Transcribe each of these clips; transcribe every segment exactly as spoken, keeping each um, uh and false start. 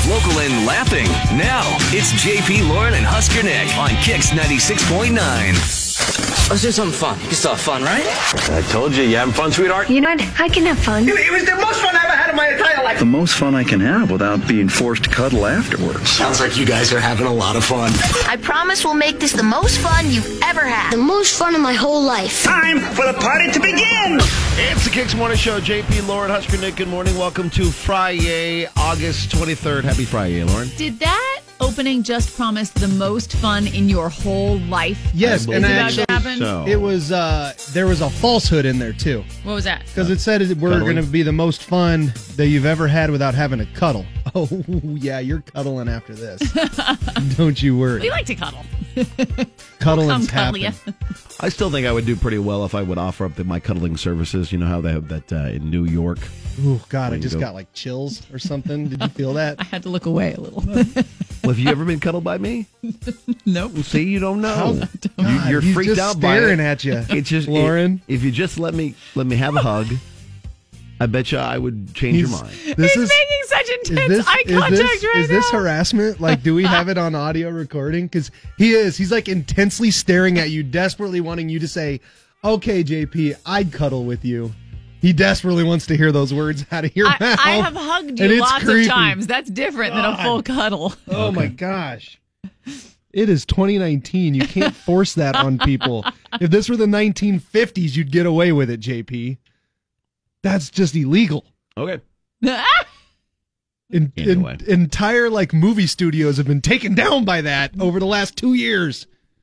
local, and laughing. Now, it's J P, Lauren, and Husker Nick on Kicks ninety-six point nine. Let's do something fun. You can still have fun, right? I told you, you having fun, sweetheart? You know what? I can have fun. It was the most fun I ever had in my entire life. The most fun I can have without being forced to cuddle afterwards. Sounds like you guys are having a lot of fun. I promise we'll make this the most fun you've ever had. The most fun of my whole life. Time for the party to begin. It's the Kicks Morning Show. J P, Lauren, Husker Nick, good morning. Welcome to Friday, August twenty-third. Happy Friday, Lauren. Did that opening just promise the most fun in your whole life? Yes, I and believe actually, that happened? So. it was, uh, there was a falsehood in there, too. What was that? Because it said we're Cuddling? going to be the most fun that you've ever had without having to cuddle. Oh, yeah, you're cuddling after this. Don't you worry. We like to cuddle. Cuddling's Come cuddle happening. ya. I still think I would do pretty well if I would offer up the, my cuddling services. You know how they have that uh, in New York? Oh, God, I you just go- got like chills or something. Did you feel that? I had to look away a little. Well, have you ever been cuddled by me? Nope. See, you don't know. You, God, you're he's freaked just out by it. staring at you, It's just Lauren. If, if you just let me let me have a hug, I bet you I would change your He's- mind. This He's is, making such is intense this, eye is contact this, right is this now. harassment? Like, do we have it on audio recording? Because he is. He's like intensely staring at you, desperately wanting you to say, okay, J P, I'd cuddle with you. He desperately wants to hear those words out of your I, mouth. I have hugged and you it's lots creepy. of times. That's different than a full cuddle. Oh, my gosh. It is twenty nineteen. You can't force that on people. If this were the nineteen fifties, you'd get away with it, J P. That's just illegal. Okay. In, in- Anyway. entire like movie studios have been taken down by that over the last two years.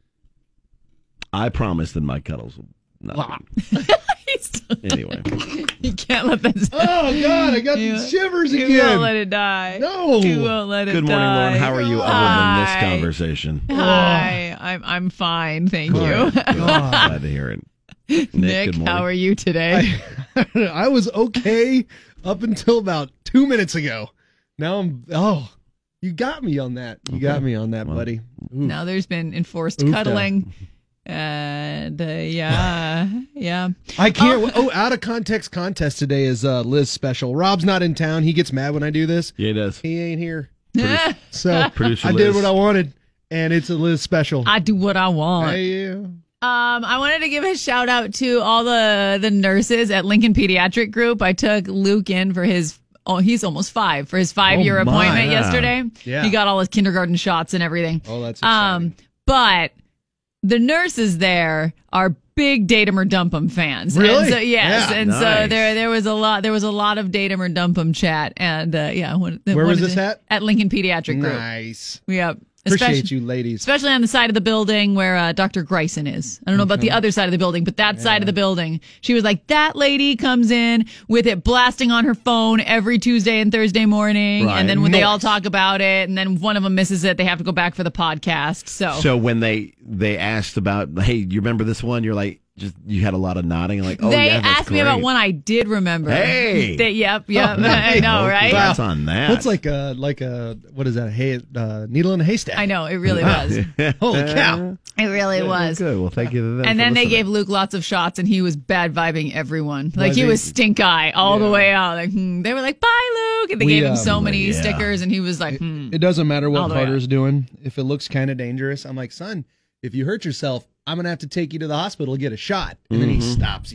I promise that my cuddles will not. He's- Anyway. You can't let that. Oh God, I got You- the shivers You again. won't let it die. No. You won't let it Good morning, die. Lauren. How are you other than this Hi. conversation? Hi, I'm I'm fine, thank you. Good. Glad to hear it. Nick, Nick, good morning. how are you today? I, I was okay up until about two minutes ago. Now I'm. Oh, you got me on that. You got me on that, Well, buddy. Ooh. Now there's been enforced Oofda. cuddling. And uh, yeah, yeah. I can't. Oh, out of context contest today is uh, Liz special. Rob's not in town. He gets mad when I do this. Yeah, it does. He ain't here. Oh, So Producer I did Liz. what I wanted, and it's a Liz special. I do what I want. Hey, uh, Um, I wanted to give a shout out to all the the nurses at Lincoln Pediatric Group. I took Luke in for his. Oh, he's almost five for his five year Oh, my. appointment Yeah. yesterday. Yeah. He got all his kindergarten shots and everything. Oh, that's exciting. Um, but the nurses there are big Datum or Dump'em fans. Really? And so, yes. Yeah. and so Nice. there there was a lot there was a lot of Datum or Dump'em chat. And uh, yeah, one- Where one was of this the- at? At Lincoln Pediatric Group. Nice. Yep. Appreciate Especially- you, ladies. Especially on the side of the building where uh, Doctor Greisen is. I don't know about the other side of the building, but that side of the building. She was like, that lady comes in with it blasting on her phone every Tuesday and Thursday morning. Right. And then when they all Nice. talk about it, and then one of them misses it, they have to go back for the podcast. So, So when they they asked about, hey, you remember this one? You're like, just you had a lot of nodding. Like, oh they yeah, that's asked me about great. one I did remember. Hey! They, yep, yep. Oh, nice. I know, right? Congrats on that. That's like a like a what is that? A hay, uh, needle in a haystack. I know, it really was. Holy cow! It really was. Good. Well, thank you to them. And for then they listening. gave Luke lots of shots, and he was bad vibing everyone. Like Was he he? was stink eye all the Yeah. way out. Like hmm. They were like, "Bye, Luke," and they We, gave him um, so many yeah. stickers, and he was like, hmm. It doesn't matter All what the way Carter's doing. If it looks kind of dangerous, I'm like, son, if you hurt yourself, I'm gonna have to take you to the hospital to get a shot. And then he Mm-hmm. stops.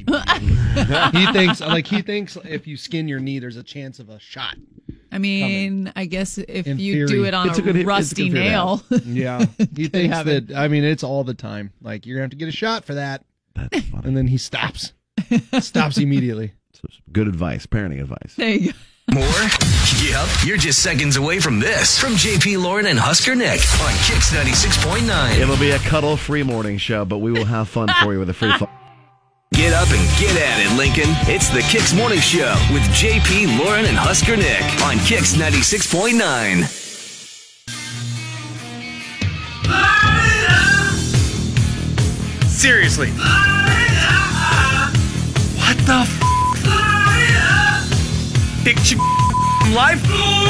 He, he thinks like he thinks if you skin your knee, there's a chance of a shot. I mean, I guess if In you theory. do it on It's a a, good- it's a rusty good fear to nail, Yeah, he thinks happen. that. I mean, it's all the time. Like you're gonna have to get a shot for that, That's funny. and then he stops. Stops immediately. So, good advice, parenting advice. there you go. More? Yep, you're just seconds away from this. From J P, Lauren, and Husker Nick on Kicks ninety-six point nine. It'll be a cuddle-free morning show, but we will have fun for you with a free phone. Get up and get at it, Lincoln. It's the Kicks Morning Show with J P, Lauren, and Husker Nick on Kicks ninety-six point nine. Seriously. What the f***? Picture life?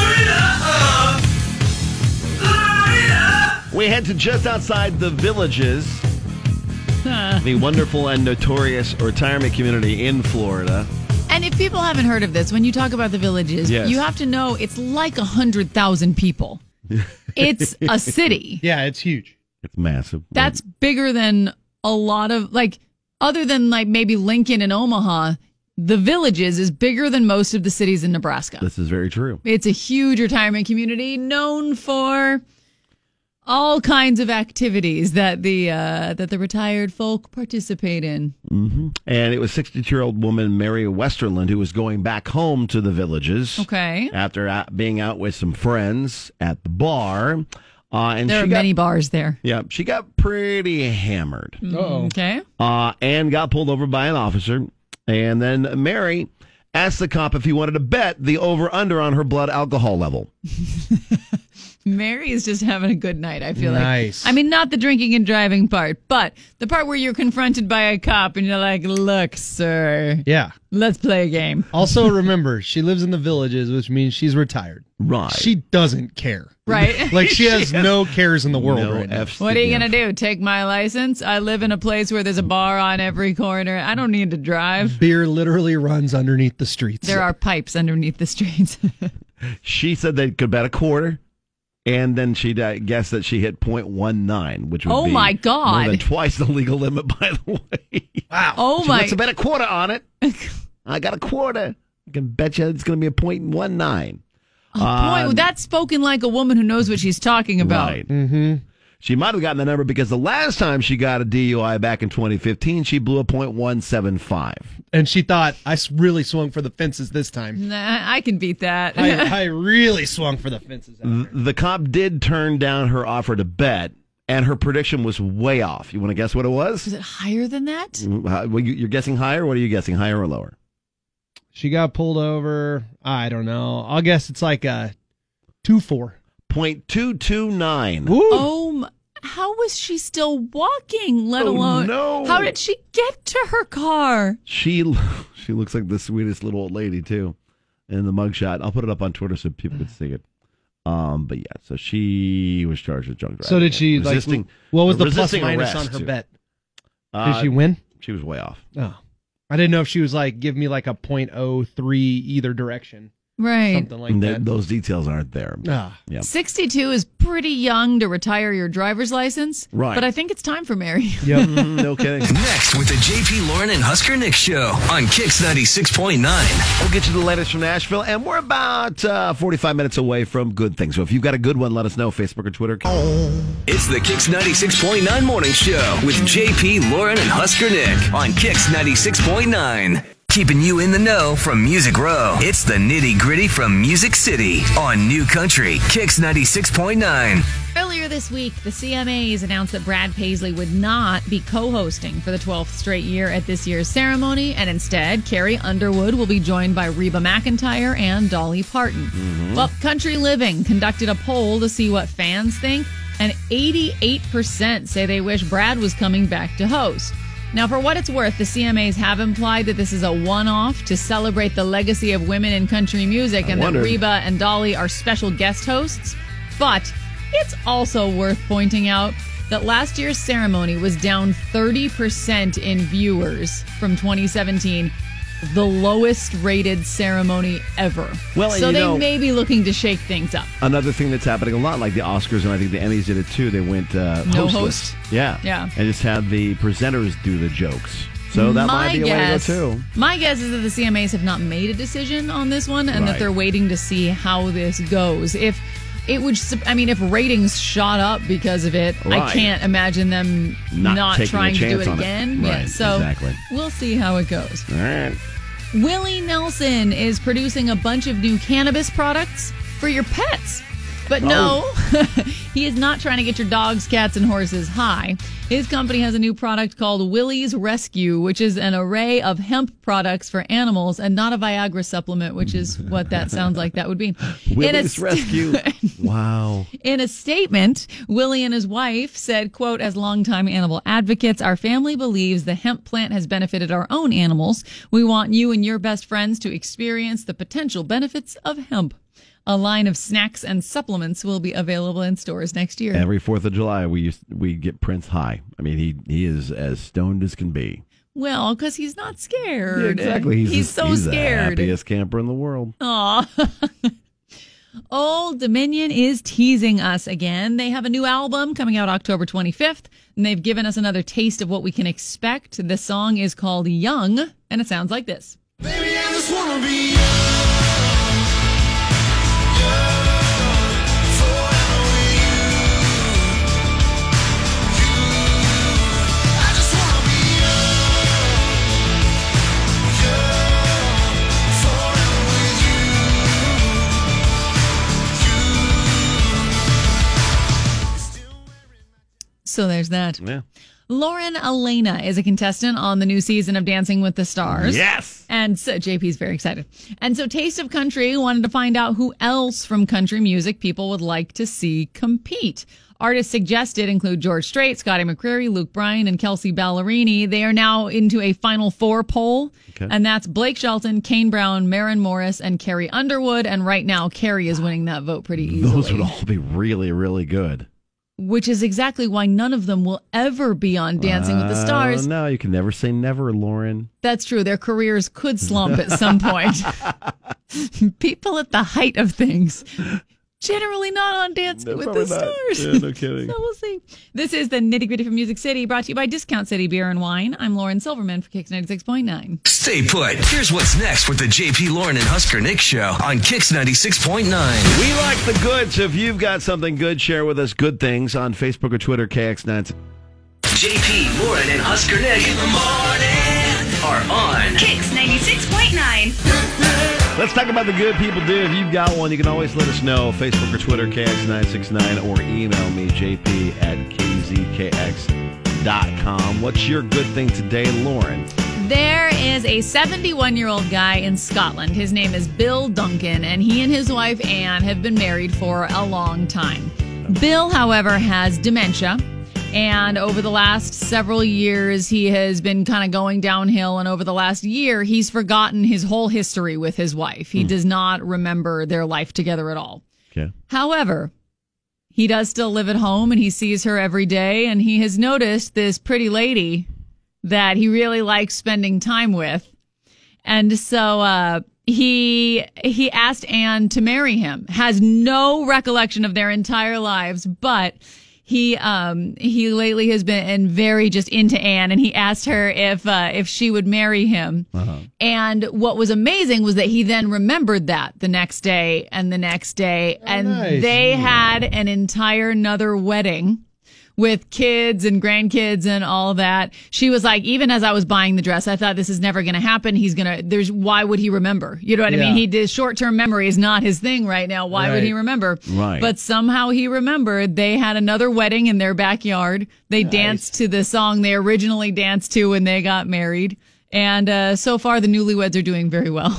We head to just outside the Villages, the wonderful and notorious retirement community in Florida. And And if people haven't heard of this, when you talk about the Villages, Yes. you have to know it's like one hundred thousand people. It's a city. Yeah, it's huge. It's massive. That's bigger than a lot of, like, other than like maybe Lincoln and Omaha, the Villages is bigger than most of the cities in Nebraska. This is very true. It's a huge retirement community known for all kinds of activities that the uh, that the retired folk participate in. Mm-hmm. And it was sixty-two-year-old woman Mary Westerland who was going back home to the Villages. Okay. After out, being out with some friends at the bar. Uh, and There she are got, many bars there. Yeah, she got pretty hammered. Uh-oh. Okay. Uh, and got pulled over by an officer. And then Mary asked the cop if he wanted to bet the over-under on her blood alcohol level. Mary is just having a good night, I feel Nice. like. I mean, not the drinking and driving part, but the part where you're confronted by a cop and you're like, look, sir, Yeah. let's play a game. Also, remember, she lives in the Villages, which means she's retired. Right. She doesn't care. Right? Like, she has no cares in the world No right now. F's What to are you give. going to do? Take my license? I live in a place where there's a bar on every corner. I don't need to drive. Beer literally runs underneath the streets. There are pipes underneath the streets. She said they could bet a quarter, and then she uh, guessed that she hit point one nine, which would Oh, be my God. more than twice the legal limit, by the way. Wow. Oh, She my. wants to bet a quarter on it. I got a quarter. I can bet you it's going to be a point one nine. Boy, that's spoken like a woman who knows what she's talking about. Right. Mm-hmm. She might have gotten the number because the last time she got a D U I back in twenty fifteen, she blew a point one seven five. And she thought, I s- really swung for the fences this time. Nah, I can beat that. I, I really swung for the fences. Out there. The cop did turn down her offer to bet, and her prediction was way off. You want to guess what it was? Is it higher than that? Uh, well, you- You're guessing higher? What are you guessing, higher or lower? She got pulled over. I don't know. I'll guess it's like a two four. point two two nine. Oh, m- how was she still walking, let Oh, alone... no. How did she get to her car? She she looks like the sweetest little old lady, too, in the mugshot. I'll put it up on Twitter so people can see it. Um, But, yeah, so she was charged with drunk driving. So did she, like, resisting, what was the plus resisting minus arrest, on her too. bet? Did Uh, she win? She was way off. Oh. I didn't know if she was like, give me like a point oh three either direction. Right. Something like And that. th- those details aren't there. Ah. Yeah. sixty-two is pretty young to retire your driver's license. Right. But I think it's time for Mary. Yep. Mm, no kidding. Next with the J P Lauren and Husker Nick Show on Kix ninety-six point nine. We'll get you the latest from Nashville, and we're about uh, forty-five minutes away from good things. So if you've got a good one, let us know. Facebook or Twitter. It's the Kix ninety-six point nine Morning Show with J P, Lauren, and Husker Nick on Kix ninety-six point nine. Keeping you in the know from Music Row. It's the nitty gritty from Music City on New Country, Kix ninety-six point nine. Earlier this week, the C M As announced that Brad Paisley would not be co-hosting for the twelfth straight year at this year's ceremony, and instead, Carrie Underwood will be joined by Reba McEntire and Dolly Parton. Mm-hmm. Well, Country Living conducted a poll to see what fans think, and eighty-eight percent say they wish Brad was coming back to host. Now, for what it's worth, the C M As have implied that this is a one-off to celebrate the legacy of women in country music, I and wondered. that Reba and Dolly are special guest hosts. But it's also worth pointing out that last year's ceremony was down thirty percent in viewers from twenty seventeen, the lowest rated ceremony ever. Well, and so you they know- may be looking to shake things up. Another thing that's happening a lot, like the Oscars, and I think the Emmys did it too. They went uh, No hostless. host. Yeah, Yeah. and just have the presenters do the jokes. So that my might be a guess, way to go too. My guess is that the C M As have not made a decision on this one, and that Right. they're waiting to see how this goes. If it would, sup- I mean, if ratings shot up because of it, I Right. can't imagine them Not not, taking a trying to do chance it on it. again. Right, Yeah, so exactly. we'll see how it goes. All right. Willie Nelson is producing a bunch of new cannabis products for your pets. But no, he is not trying to get your dogs, cats, and horses high. His company has a new product called Willie's Rescue, which is an array of hemp products for animals and not a Viagra supplement, which is what that sounds like that would be. In a Willie's st- Rescue. Wow. In a statement, Willie and his wife said, quote, as longtime animal advocates, our family believes the hemp plant has benefited our own animals. We want you and your best friends to experience the potential benefits of hemp. A line of snacks and supplements will be available in stores next year. Every Fourth of July, we used we get Prince high. I mean, he he is as stoned as can be. Well, because he's not scared. Yeah, exactly. He's, He's the- so he's scared. the happiest camper in the world. Aw. Old Dominion is teasing us again. They have a new album coming out October twenty-fifth, and they've given us another taste of what we can expect. The song is called Young, and it sounds like this. Baby, I just wanna be So there's that. Yeah. Lauren Elena is a contestant on the new season of Dancing with the Stars. Yes. And so J P's very excited. And so Taste of Country wanted to find out who else from country music people would like to see compete. Artists suggested include George Strait, Scotty McCreery, Luke Bryan, and Kelsey Ballerini. They are now into a Final Four poll. Okay. And that's Blake Shelton, Kane Brown, Maren Morris, and Carrie Underwood. And right now, Carrie is winning that vote pretty easily. Those would all be really, really good. Which is exactly why none of them will ever be on Dancing with the Stars. Uh, no, you can never say never, Lauren. That's true. Their careers could slump at some point. People at the height of things. Generally not on Dancing No, with probably the not. Stars. Yeah, no kidding. So we'll see. This is the Nitty Gritty from Music City, brought to you by Discount City Beer and Wine. I'm Lauren Silverman for Kicks ninety-six point nine. Stay put. Here's what's next with the J P Lauren and Husker Nick show on Kicks ninety-six point nine. We like the good, so if you've got something good, share with us good things on Facebook or Twitter, K X nine. J P, Lauren, and Husker Nick in the morning are on Kicks ninety-six point nine. Let's talk about the good people do. If you've got one, you can always let us know. Facebook or Twitter, K X nine six nine, or email me, J P at K Z K X dot com. What's your good thing today, Lauren? There is a seventy-one-year-old guy in Scotland. His name is Bill Duncan, and he and his wife, Anne, have been married for a long time. Bill, however, has dementia. And over the last several years, he has been kind of going downhill. And over the last year, he's forgotten his whole history with his wife. He Hmm. does not remember their life together at all. Okay. However, he does still live at home and he sees her every day. And he has noticed this pretty lady that he really likes spending time with. And so uh, he he asked Anne to marry him. Has no recollection of their entire lives, but He um he lately has been very just into Anne, and he asked her if uh, if she would marry him. Uh-huh. And what was amazing was that he then remembered that the next day and the next day, and nice. they had an entire another wedding with kids and grandkids and all that. She was like, even as I was buying the dress, I thought this is never going to happen. He's going to, there's, why would he remember? You know what I Yeah. mean? He did short-term memory is not his thing right now. Why would Right. he remember? Right. But somehow he remembered. They had another wedding in their backyard. They danced to the song they originally danced to when they got married. And uh, so far, the newlyweds are doing very well.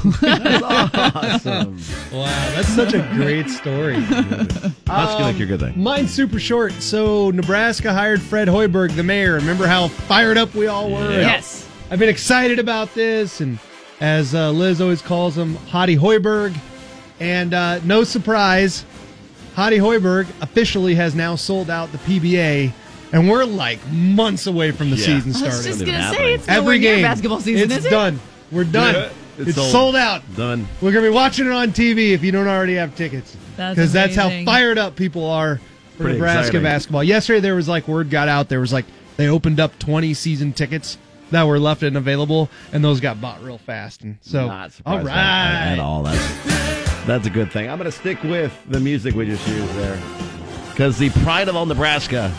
Awesome. Wow, that's such a great story. Let's get like your good thing. Mine's super short. So Nebraska hired Fred Hoiberg, the mayor. Remember how fired up we all were? Yes. I've been excited about this, and as uh, Liz always calls him, Hottie Hoiberg. And uh, no surprise, Hottie Hoiberg officially has now sold out the P B A, and we're like months away from the Yeah. season I was starting. just Not even going to say, happening. it's nowhere Every near game, basketball season, it's is it? done. We're done. Yeah, it's it's sold. sold out. Done. We're going to be watching it on T V if you don't already have tickets. That's Because that's how amazing. fired up people are for Pretty Nebraska exciting. basketball. Yesterday, there was like word got out. There was like they opened up twenty season tickets that were left and available, and those got bought real fast. And so, Not surprised all by that right. at all. That's, that's a good thing. I'm going to stick with the music we just used there. Because the Pride of all Nebraska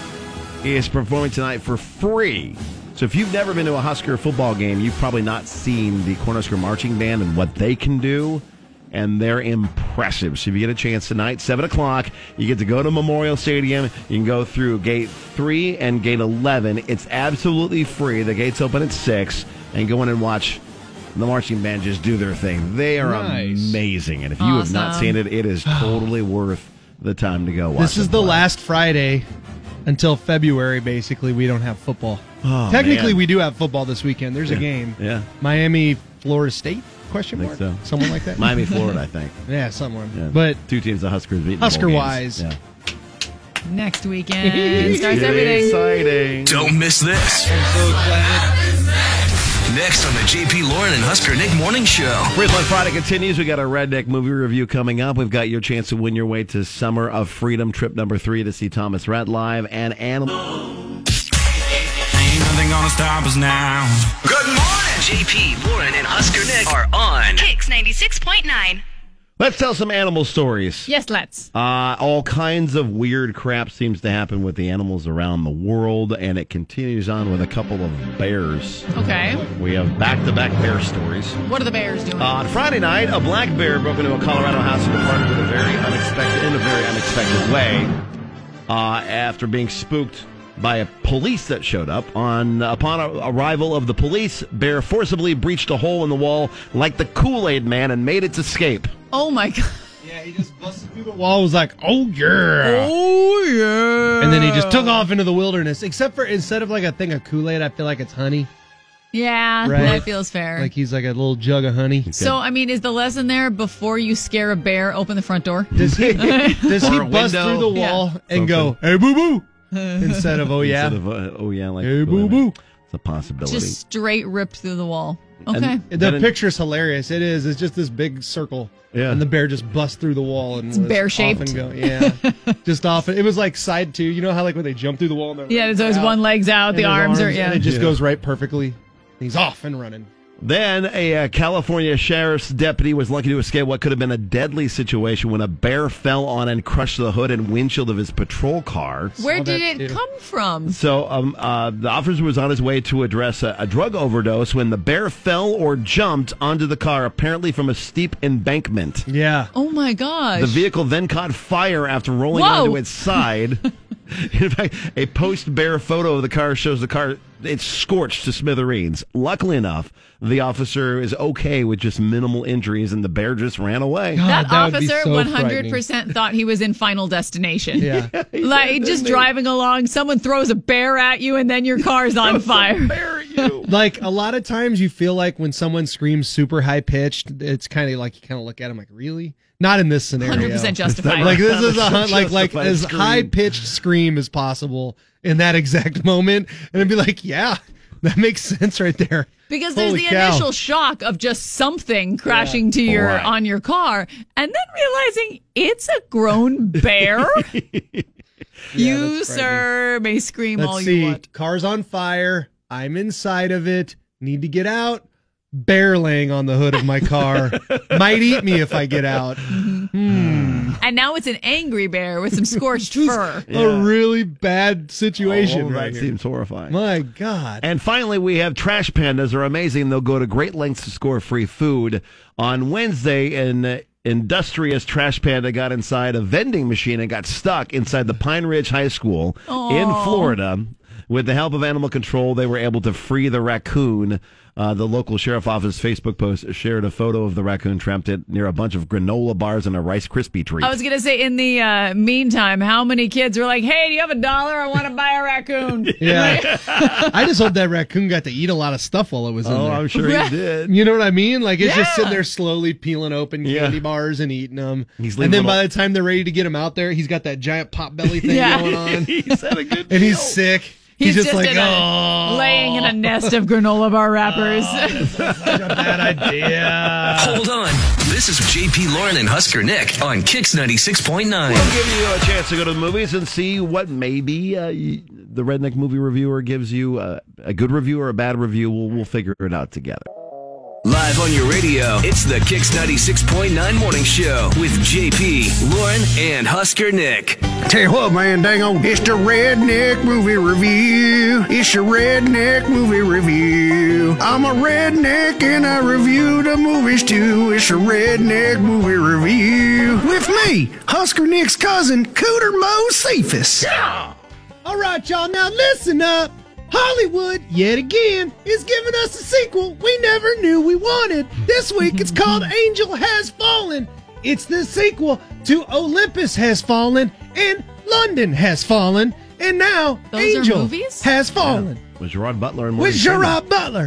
is performing tonight for free. So if you've never been to a Husker football game, you've probably not seen the Cornhusker Marching Band and what they can do. And they're impressive. So if you get a chance tonight, seven o'clock, you get to go to Memorial Stadium. You can go through gate three and gate eleven. It's absolutely free. The gates open at six. And go in and watch the marching band just do their thing. They are Nice. amazing. And if you have not Awesome. seen it, it is totally worth the time to go watch. This is them the play. last Friday until February, basically. We don't have football. Oh, Technically, man. we do have football this weekend. There's a game. Yeah. Miami, Florida State? Question I mark? think so. Someone like that? Miami, Florida, I think. Yeah, someone. Yeah. But two teams the Huskers beat. in bowl games. Husker-wise. Yeah. Next weekend starts everything. Exciting. Don't miss this. I'm so excited. Next on the J P. Lauren and Husker Nick Morning Show. Freeland Friday continues. We got our Redneck movie review coming up. We've got your chance to win your way to Summer of Freedom, trip number three to see Thomas Rhett live and Animal. Ain't nothing gonna stop us now. Good morning. J P, Lauren, and Husker Nick are on Kicks ninety-six point nine. Let's tell some animal stories. Yes, let's. Uh, all kinds of weird crap seems to happen with the animals around the world, and it continues on with a couple of bears. Okay. We have back-to-back bear stories. What are the bears doing? Uh, on Friday night, a black bear broke into a Colorado house and departed with a very unexpected, in a very unexpected way uh, after being spooked by a police that showed up. On upon arrival of the police, bear forcibly breached a hole in the wall like the Kool-Aid Man and made its escape. Oh my god. Yeah, he just busted through the wall, was like, oh yeah. Oh yeah. And then he just took off into the wilderness. Except for instead of like a thing of Kool-Aid, I feel like it's honey. Yeah, Right? that feels fair. Like he's like a little jug of honey. So, I mean, is the lesson there before you scare a bear, open the front door? Does he does he Or a bust window. through the wall Yeah. and go, hey boo boo? Instead of oh yeah. Instead of, uh, oh yeah, like Hey boo boo. It's a possibility. Just straight ripped through the wall. Okay. And- The Then it- picture's hilarious. It is. It's just this big circle. Yeah. And the bear just busts through the wall and It's was bear-shaped. off and go. Yeah. Just off. It was like side two. You know how like when they jump through the wall and they're Yeah, there's always out, one leg's out, and the his arms, are, yeah. And it just Yeah. goes right perfectly. He's off and running. Then a uh, California sheriff's deputy was lucky to escape what could have been a deadly situation when a bear fell on and crushed the hood and windshield of his patrol car. Where Saw did that, it too. come from? So um, uh, the officer was on his way to address a, a drug overdose when the bear fell or jumped onto the car, apparently from a steep embankment. Yeah. Oh my gosh. The vehicle then caught fire after rolling Whoa. onto its side. In fact, a post-bear photo of the car shows the car, it's scorched to smithereens. Luckily enough, the officer is okay with just minimal injuries, and the bear just ran away. God, that, that would be officer so one hundred percent thought he was in Final Destination. Yeah. Like, just driving along, someone throws a bear at you, and then your car's on fire. Bear at you. Like a lot of times you feel like when someone screams super high pitched, it's kind of like you kind of look at them like, really? Not in this scenario. one hundred percent justified. Like this is a hun- like like Justified as scream. high pitched scream as possible in that exact moment, and I'd be like, yeah, that makes sense right there. Because there's Holy the cow. initial shock of just something crashing to your Right. on your car, and then realizing it's a grown bear. You, that's sir, may scream Let's all see. you want. Car's on fire. I'm inside of it. Need to get out. Bear laying on the hood of my car. Might eat me if I get out. And now it's an angry bear with some scorched fur. A really bad situation. Oh, right that here. seems horrifying. My God. And finally, we have trash pandas. They're amazing. They'll go to great lengths to score free food. On Wednesday, an uh, industrious trash panda got inside a vending machine and got stuck inside the Pine Ridge High School in Florida. With the help of animal control, they were able to free the raccoon. Uh, the local sheriff office Facebook post shared a photo of the raccoon trapped it near a bunch of granola bars and a Rice Krispie treat. I was going to say, in the uh, meantime, how many kids were like, hey, do you have a dollar? I want to buy a raccoon. Yeah. I just hope that raccoon got to eat a lot of stuff while it was in oh, there. I'm sure he did. You know what I mean? Like it's just Yeah. sitting there slowly peeling open Yeah. candy bars and eating them. He's and leaving then little- by the time they're ready to get him out there, he's got that giant pot belly thing Yeah. going on. He's had a good And he's deal. sick. He's, He's, just, just, like, in a, oh, laying in a nest of granola bar wrappers. such a bad idea. Hold on. This is J P. Lauren and Husker Nick on Kicks ninety-six point nine. We'll give you a chance to go to the movies and see what maybe uh, y- the Redneck Movie Reviewer gives you uh, a good review or a bad review. We'll, we'll figure it out together. Live on your radio, it's the Kicks ninety-six point nine Morning Show with J P, Lauren, and Husker Nick. Tell you what, man, dang on. It's the Redneck Movie Review. It's your Redneck Movie Review. I'm a redneck and I review the movies too. It's a Redneck Movie Review. With me, Husker Nick's cousin, Cooter Mo Cephas. Yeah. All right, y'all. Now listen up. Hollywood, yet again, is giving us a sequel we never knew we wanted. This week it's called Angel Has Fallen. It's the sequel to Olympus Has Fallen and London Has Fallen. And now Those are Angel movies? Has Fallen. With Gerard Butler and Morgan With Freeman. Gerard Butler.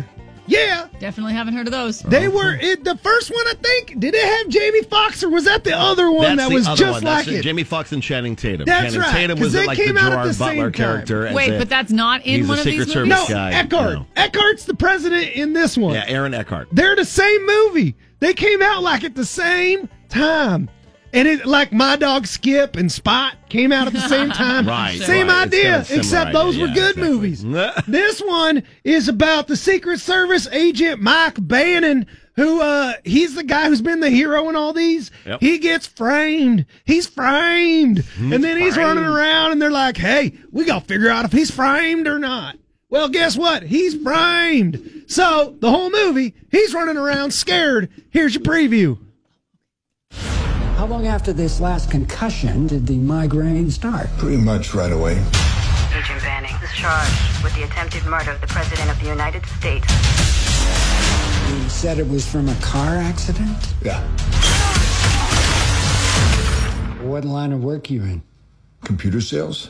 Yeah. Definitely haven't heard of those. They were it, the first one, I think. Did it have Jamie Foxx, or was that the other one That's that the was other just one. like That's it? Jamie Foxx and Channing Tatum. That's Channing right, Tatum 'cause was they like came the out at Gerard the same Butler time. character. as Wait, a- but that's not in he's one a of Secret these Service movies? No, guy. Eckhart. No. Eckhart's the president in this one. Yeah, Aaron Eckhart. They're the same movie. They came out like at the same time. And it like My Dog Skip and Spot came out at the same time. Right. Same right. It's idea, kind of similar except idea. those were Yeah, good exactly. movies. This one is about the Secret Service agent Mike Bannon, who uh he's the guy who's been the hero in all these. Yep. He gets framed. He's framed. and then he's framed. running around and they're like, hey, we gotta figure out if he's framed or not. Well, guess what? He's framed. So the whole movie, he's running around scared. Here's your preview. How long after this last concussion did the migraine start? Pretty much right away. Agent Banning is charged with the attempted murder of the President of the United States. You said it was from a car accident? Yeah. What line of work you in? Computer sales?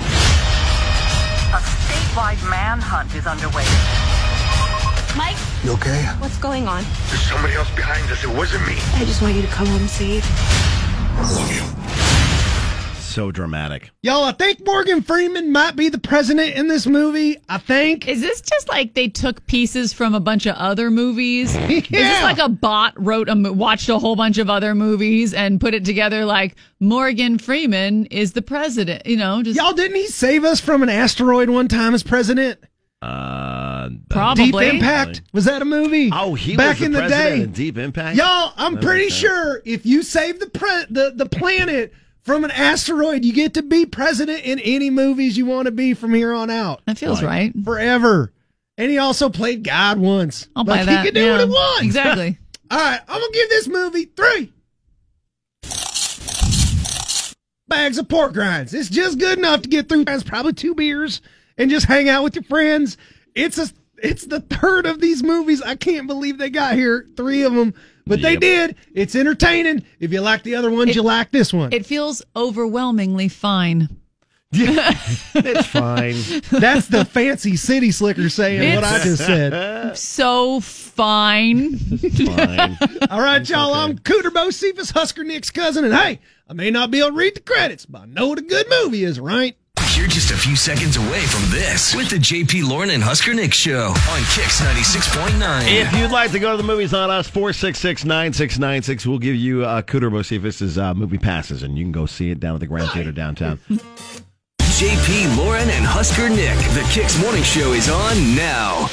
A statewide manhunt is underway. Mike, You okay? what's going on? There's somebody else behind us. It wasn't me. I just want you to come home safe. I love you. So dramatic. Y'all, I think Morgan Freeman might be the president in this movie. I think. Is this just like they took pieces from a bunch of other movies? Yeah. Is this like a bot wrote a, mo- watched a whole bunch of other movies and put it together like Morgan Freeman is the president? You know, just Y'all, didn't he save us from an asteroid one time as president? Uh, Probably. Deep Impact. Was that a movie? Oh, he back was the in the president day. in Deep Impact? Y'all, I'm That pretty makes sense. sure if you save the pre- the the planet from an asteroid, you get to be president in any movies you want to be from here on out. that feels right. Forever. And he also played God once. I'll like buy that. He can do yeah. what he wants. Exactly. All right, I'm gonna give this movie three bags of pork rinds. It's just good enough to get through. It's probably two beers and just hang out with your friends. It's a it's the third of these movies. I can't believe they got here, three of them, but they Yep. did. It's entertaining. If you like the other ones, It- you like this one. It feels overwhelmingly fine. It's fine. That's the fancy city slicker saying what I It's- just said. So fine. Fine. All right, y'all. I'm Cooter Bo Cephas, Husker Nick's cousin, and hey, I may not be able to read the credits, but I know what a good movie is, right? You're just a few seconds away from this with the J P Lauren and Husker Nick Show on Kix ninety-six point nine. If you'd like to go to the movies on us, four six six, nine six nine six, we'll give you uh, Cooter Bo Cephas' uh, movie passes, and you can go see it down at the Grand Theater downtown. J P Lauren and Husker Nick. The Kix Morning Show is on now.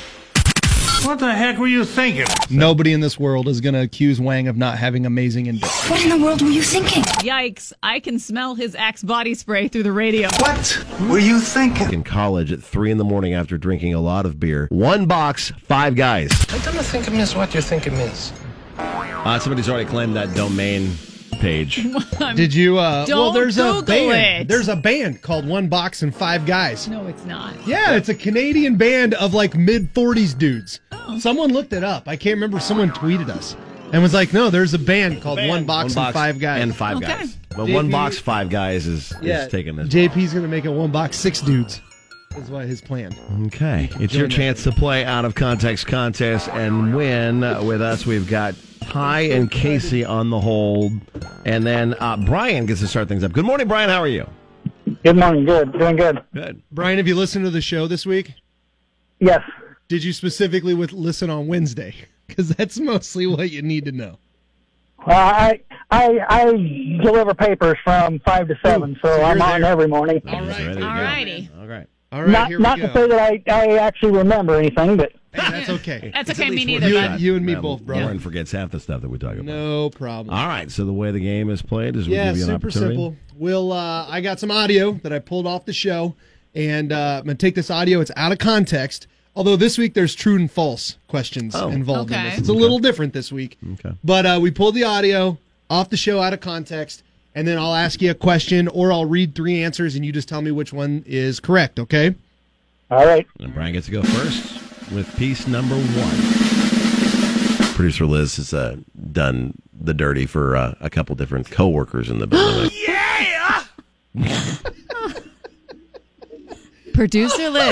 What the heck were you thinking? Nobody in this world is going to accuse Wang of not having amazing endurance. What in the world were you thinking? Yikes. I can smell his Axe body spray through the radio. What were you thinking? In college at three in the morning after drinking a lot of beer. One box, five guys. I don't think it means what you think it means. Uh, somebody's already claimed that domain page. Did you? Uh, Don't well, there's Google a band. it. There's a band called One Box and Five Guys. No, it's not. Yeah, it's a Canadian band of like mid forties dudes. Oh. Someone looked it up. I can't remember. Someone tweeted us and was like, "No, there's a band called Band. One Box One and Five Guys." And five Okay. guys. But J P one box, five guys is, yeah, is taking this. J P's gonna make it One Box Six Dudes. Is what his plan. Okay. It's your join chance to play out of context contest and win. Uh, with us, we've got Ty and Casey on the hold. And then uh, Brian gets to start things up. Good morning, Brian. How are you? Good morning. Good. Doing good. Good. Brian, have you listened to the show this week? Yes. Did you specifically with listen on Wednesday? Because that's mostly what you need to know. Uh, I I I deliver papers from five to seven, so, so I'm you're on there. every morning. All right. All righty. All right. All right, not here we not go. to say that I, I actually remember anything, but Hey, that's okay. That's It's okay, at me least neither, worth a You, shot. you and me Um, both, brother. Lauren forgets half the stuff that we talk about. No problem. All right. So the way the game is played is we Yeah, give you an super opportunity. simple. We'll. Uh, I got some audio that I pulled off the show, and uh, I'm gonna take this audio. It's out of context. Although this week there's true and false questions Oh. involved in Okay. this. It's a little different this week. Okay. But uh, we pulled the audio off the show out of context, and then I'll ask you a question, or I'll read three answers, and you just tell me which one is correct. Okay? all right. And Brian gets to go first with piece number one. Producer Liz has uh, done the dirty for uh, a couple different coworkers in the building. Producer Liz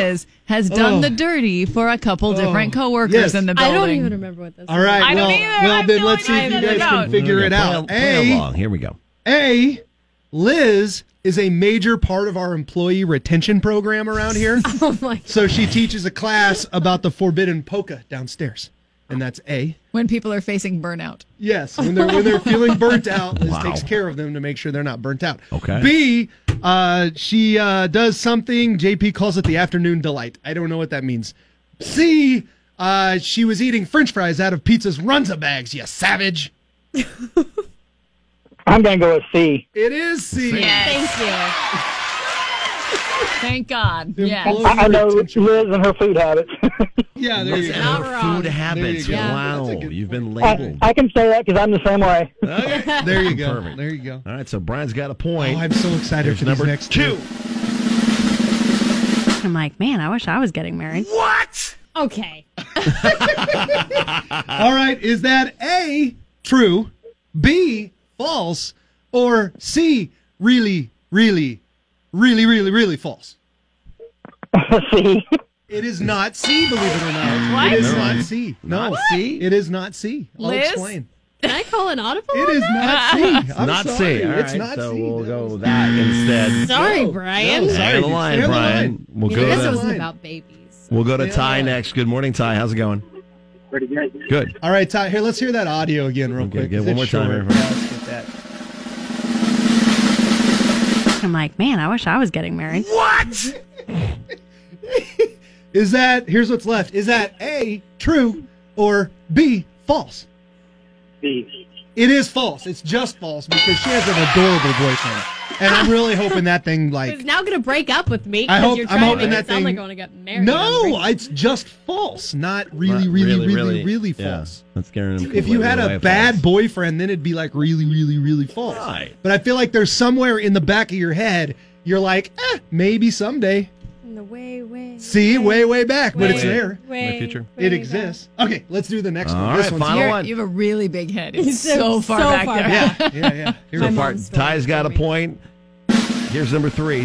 has done Oh. the dirty for a couple different Oh. coworkers Yes. in the I building. don't even remember what this All right. I well, don't either. I well have then no let's see idea if you what guys it's can about. figure Here it we go. out. Play, play A, along. Here we go. A, Liz is a major part of our employee retention program around here. Oh my! So she teaches a class about the forbidden polka downstairs, and that's A. When people are facing burnout. Yes, when they're when they're feeling burnt out, Liz Wow. takes care of them to make sure they're not burnt out. Okay. B, uh, she uh, does something. J P calls it the afternoon delight. I don't know what that means. C, uh, she was eating French fries out of pizza's Runza bags. You savage. I'm going to go with C. It is C. Yes. Thank you. Thank God. Yes. I, I know Liz and her food habits. Yeah, there you Listen, go. her Not wrong. food habits. There you go. Wow. That's a good You've been I, labeled. I can say that because I'm the same way. Okay. There you go. Perfect. There you go. All right, so Brian's got a point. Oh, I'm so excited Here's for number these next two. I'm like, man, I wish I was getting married. What? Okay. All right, is that A, true, B, false, or C, really, really, really, really, really false? C. It is not C, believe it or not. What? It is No. not C. No, Not C? It is not C. I'll Liz? explain. Can I call an audible? It on is that? not C. I'm not sorry. C. All right, It's not so C. we'll No. go with that instead. Sorry, No, Brian. no, Stay sorry. on the line, Stay on the Brian. line. We'll You go know, to this that. wasn't Line. about babies. we'll go to Stay on Ty the line. next. Good morning, Ty. How's it going? Pretty good. Good. All right, Ty, here, let's hear that audio again real Okay, quick. get 'cause one more it's time short. here. Yeah, let's get that. I'm like, man, I wish I was getting married. What? Is that, here's what's left. Is that A, true, or B, false? B. It is false. It's just false because she has an adorable boyfriend. And I'm really hoping that thing, He's like... now going to break up with me I because hope, you're I'm trying hoping to make that it sound thing... like I want to get married. No, it's just false. Not really, Not really, really, really, yeah. false. That's scaring him. If you had completely a away, bad false. boyfriend, then it'd be like really, really, really false. Right. But I feel like there's somewhere in the back of your head, you're like, eh, maybe someday. In the way, way. See, way, way back, but it's way, there. Way, My future. It exists. Okay, let's do the next All one. right, This one's final You're- one. You have a really big head. It's He's so, so- far so back far there. back. Yeah, yeah, yeah. Here So we go. far, mom's story Ty's got a for me. point. Here's number three.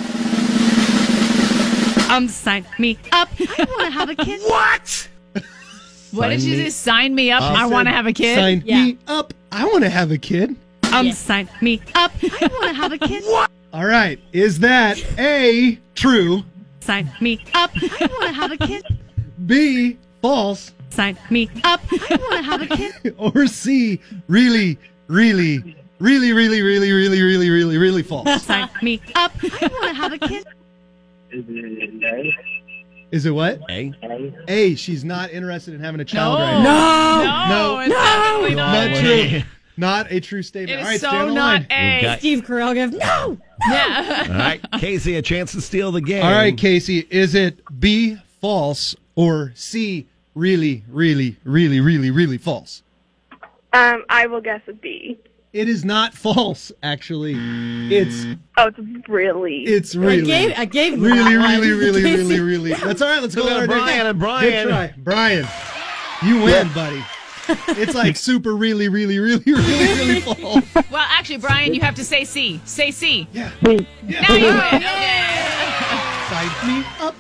Um, sign me up. I want to have a kid. What? What did Sign you me- say? Sign me up. I Said, want to have a kid. Sign Yeah. me up. I want to have a kid. Um, sign me up. I want to have a kid. All right. Is that A, true, Sign me up. I want to have a kid. B, false, Sign me up. I want to have a kid. or C, really, really, really, really, really, really, really, really, really false? Sign me up. I want to have a kid. Is it A? Is it what? A. A, she's not interested in having a No. child right now. No. No. It's definitely not. Not No true. way. Not a true statement. It All is right, stay on so the not line. A. Okay. Steve Carell gives no. Yeah. All right, Casey, a chance to steal the game. All right, Casey, is it B, false, or C, really, really, really, really, really false? Um, I will guess a B. It is not false, actually. It's Oh, it's really. it's really, I gave. I gave. you really, that one. really, really, Casey. really, really. That's all right. Let's go Go on to our Brian next- and Brian. Good try, Brian. You win, buddy. It's like super, really, really, really, really, really false. Well, actually, Brian, you have to say C. Say C. Yeah. B. Now you win. Sign me up.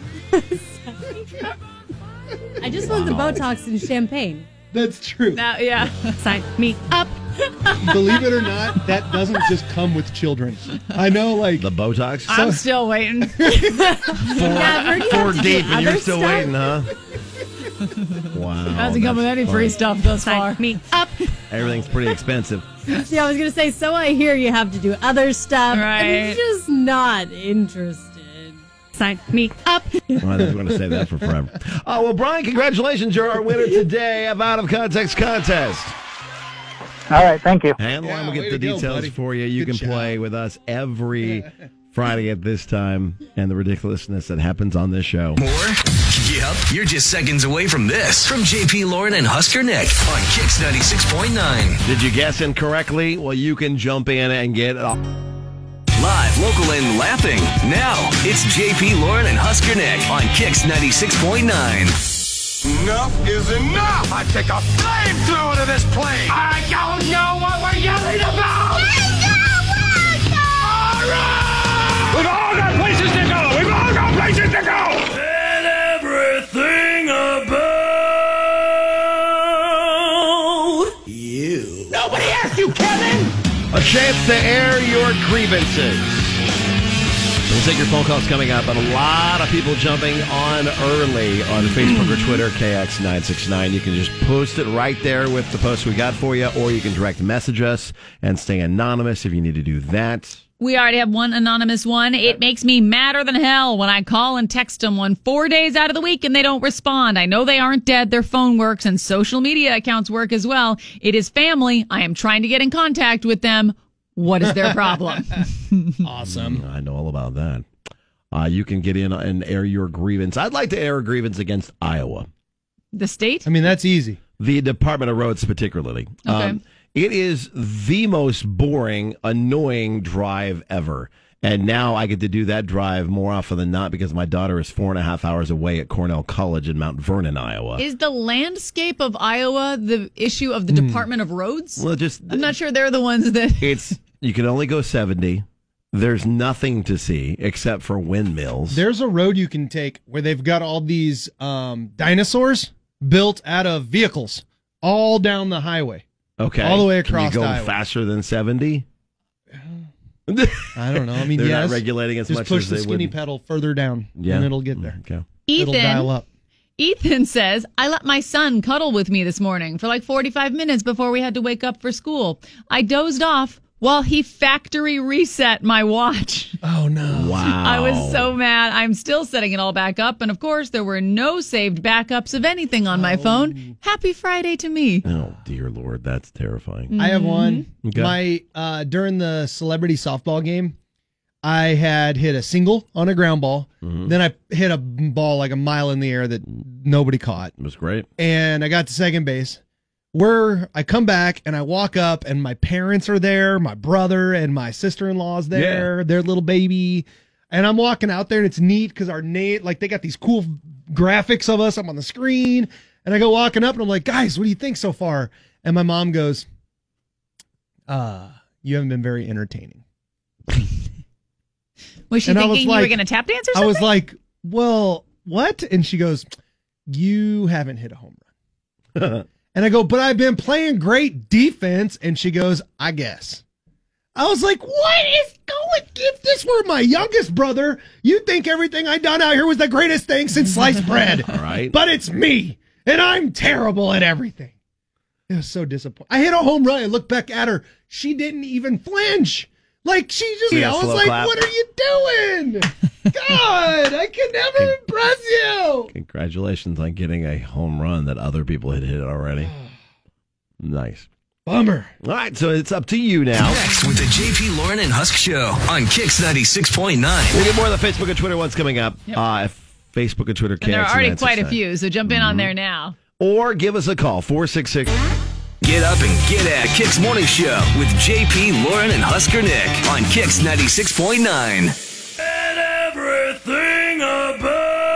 I just want the Botox and champagne. That's true. Now, yeah. Sign me up. Believe it or not, that doesn't just come with children. I know, like The Botox. I'm still waiting. four Never, you four have to do deep, and you're other still stuff? waiting, huh? Wow. Hasn't come with that's any fun. free stuff thus far. Sign me up. Everything's pretty expensive. See, I was gonna say. So I hear you have to do other stuff. Right. I'm just not interested. Sign me up. Well, I think we're going to save that for forever. Oh, well, Brian, congratulations. You're our winner today of Out of Context Contest. All right, thank you. And Yeah, we'll way get the to go, details buddy. for you. You Good can job. play with us every Friday at this time and the ridiculousness that happens on this show. More? Yep, you're just seconds away from this. From J P Lauren and Husker Nick on Kix ninety-six point nine. Did you guess incorrectly? Well, you can jump in and get it all. Live, local, and laughing. Now, it's J P Lauren and Husker Nick on Kix ninety-six point nine. Enough is enough! I take a flamethrower to this place! I don't know what we're yelling about! All right! We've all got places to go! We've all got places to go! A chance to air your grievances. We'll take your phone calls coming up, but a lot of people jumping on early on Facebook or Twitter, K X nine six nine. You can just post it right there with the post we got for you, or you can direct message us and stay anonymous if you need to do that. We already have one anonymous one. It makes me madder than hell when I call and text someone four days out of the week and they don't respond. I know they aren't dead. Their phone works and social media accounts work as well. It is family. I am trying to get in contact with them. What is their problem? Awesome. I know all about that. Uh, you can get in and air your grievance. I'd like to air a grievance against Iowa. The state? I mean, that's easy. The Department of Roads particularly. Okay. Um, it is the most boring, annoying drive ever. And now I get to do that drive more often than not because my daughter is four and a half hours away at Cornell College in Mount Vernon, Iowa. Is the landscape of Iowa the issue of the Hmm. Department of Roads? Well, just I'm not sure they're the ones that... It's you can only go seventy. There's nothing to see except for windmills. There's a road you can take where they've got all these um, dinosaurs built out of vehicles all down the highway. Okay. All the way across Can you go Iowa. faster than seventy? I don't know. I mean, They're yes. not regulating as Just much push as the they skinny would. pedal further down, Yeah. and it'll get there. Okay. It'll dial up. Ethan says, I let my son cuddle with me this morning for like forty-five minutes before we had to wake up for school. I dozed off while he factory reset my watch. Oh, no. Wow. I was so mad. I'm still setting it all back up. And of course, there were no saved backups of anything on my phone. Happy Friday to me. Oh, dear Lord. That's terrifying. I have one. Okay. My uh, during the celebrity softball game, I had hit a single on a ground ball. Mhm. Then I hit a ball like a mile in the air that nobody caught. It was great. And I got to second base. Where I come back and I walk up and my parents are there, my brother and my sister-in-law's there, their little baby. And I'm walking out there and it's neat because our name, like they got these cool graphics of us up on the screen. And I go walking up and I'm like, guys, what do you think so far? And my mom goes, uh, you haven't been very entertaining. Was she And I thinking was you were like- going to tap dance or I something? was like, well, what? And she goes, you haven't hit a home run. And I go, but I've been playing great defense. And she goes, I guess. I was like, what is going? If this were my youngest brother, you'd think everything I done out here was the greatest thing since sliced bread. All right. But it's me, and I'm terrible at everything. It was so disappointing. I hit a home run. I looked back at her. She didn't even flinch. Like, she just, Yeah, I was slow like, clap. what are you doing? God, I can never impress you. Congratulations on getting a home run that other people had hit already. Nice. Bummer. All right, so it's up to you now. Next with the J P Lauren and Husk Show on Kix ninety-six point nine. We'll get more of the Facebook and Twitter ones coming up. Yep. Uh, Facebook and Twitter. And there are already quite a K X nine six nine. few, so jump in on there now. Or give us a call, four six six. Get up and get at Kix Morning Show with J P, Lauren, and Husker Nick on Kix ninety-six point nine. And everything about